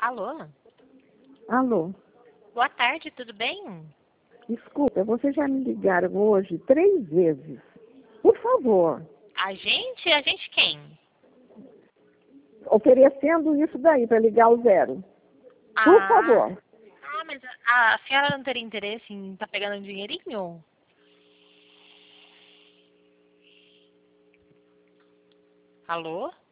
Alô? Alô, Boa tarde, tudo bem? escuta, vocês já me ligaram hoje 3 vezes. Por favor, A gente? A gente quem? oferecendo isso daí para ligar o zero. Por favor. Mas a senhora não teria interesse em estar pegando um dinheirinho? Alô?